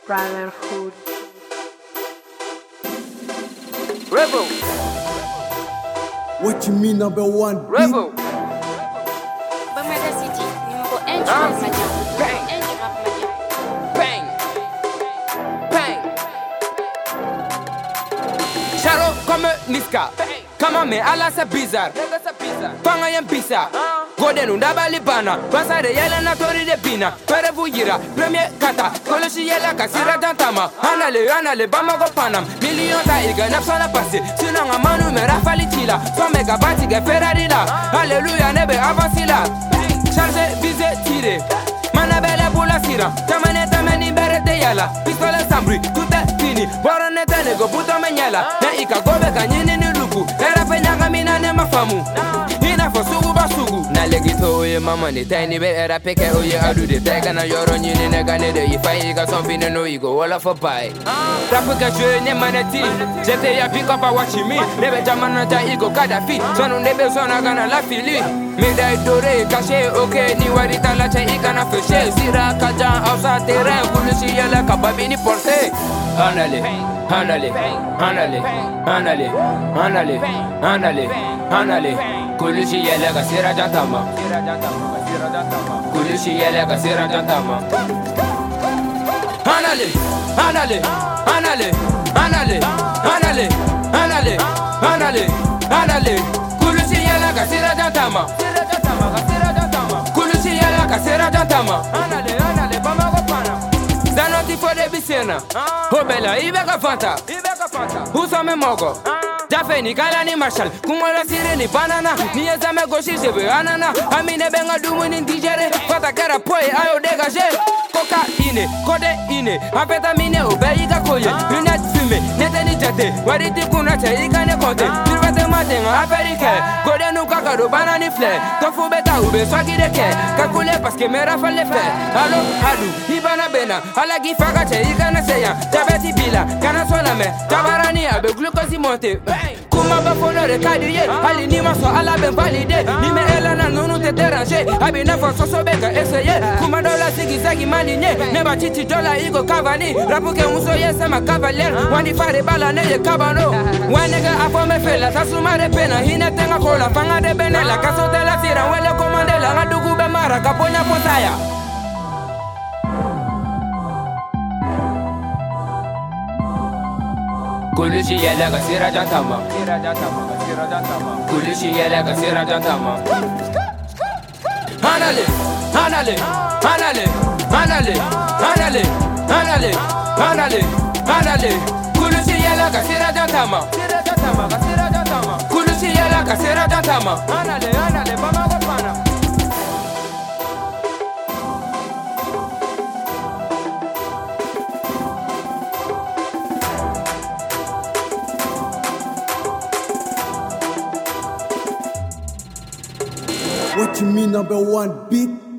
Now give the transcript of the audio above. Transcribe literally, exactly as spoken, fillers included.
Brotherhood. Rebel. What you mean number one? Rebel. Bamada City, numéro un du Ah. rap malien. Bang. un du rap malien. Bang. Bang. Charo comme Niska. Comment mais Allah c'est bizarre. Panga yam pisa. Gode nu dabali bana. Basa de yela na tori de pina. Pere vuyira. Premier kata. Koloshi yela kasira dantama. Anale anale bama go panam. Million ta iga napsala passe. Sinon a manu me rafali tila. So mega bati ge Ferrari la. Alléluia nebe avanci la. Charge vise tire. Mana belle pour la sira. Tamane tamani bere de yala. Pistolet sambri. Tout est fini. Borone tene go puto menyala. Ne ika gobe kanyini ni luku. Era penyanga mina ne mafamu. Ina fo sugu ba sugu. Na legito oye mama ni tiny be era peke oye adu de tega na yoro nyini ne gane de ifa iga sompine no igo wala for pai. Rapu ka jwe nye maneti. Jete ya pick up a watch me. Nebe jamana ja igo Gaddafi. Sonu nebe sona gana la fili. Mida idore caché ok ni warita la cha iga na feshe. Sira kaja ausa terrain kulusi yala kababini porte. Andale, andale, andale, andale, andale, andale, andale. Kulusi yala kasira jantama. Kulusi yala kasira jantama. Andale, andale, andale, andale, andale, andale, andale, andale. Kulusi yala kasira jantama. Kulusi yala kasira jantama. Andale, andale, bama go pana. Zanoti for de bisena. Hobela ibeka fanta. Usa me mogo. Jafe ni kala ni marshal. Kumala sire ni banana. Ni ezame goshi sebe anana. Amine benga dumu ni digere. Fata kera poe ayo dégagé. Cocaïne, codéine. Amphétamine obéiga koye. Lunette fumée, nete ni jate. Wariti kuna che ikane konte. Turvate matenga aperike. Kode nu kakado banani flare. Tofu beta ube swagi de ke. Kakule parce que mera fallait faire. Allo, alu, ibana bena. Ala gifaga che ikane seya. Jabeti bila, kana sola me. Tabarani abe glucose monte. Kuma ba fono de kadiye. Ali ni maso ala ben validé. Ni me elana nunu te déranger. Abi na fo soso beka essayer. Kuma dola sigi sagi malinye. Neba chichi dola igo kavani. Rapuke muso yese ma cavalier. Wandi fare bala ne ye kabano. Wanega apo me fela. Tasuma de pena. Hine tenga kola. Fanga de benela. Kaso de la fira. Wele komandela. Ngadugu be mara. Kaponya potaya. Kulushi yela kasira jantama. Kulushi yela kasira jantama. Anale, anale, anale, anale, anale, anale, anale, anale. Kulushi yela kasira jantama. Kulushi yela kasira jantama. Anale, anale, bama go pana. What you mean number one beat?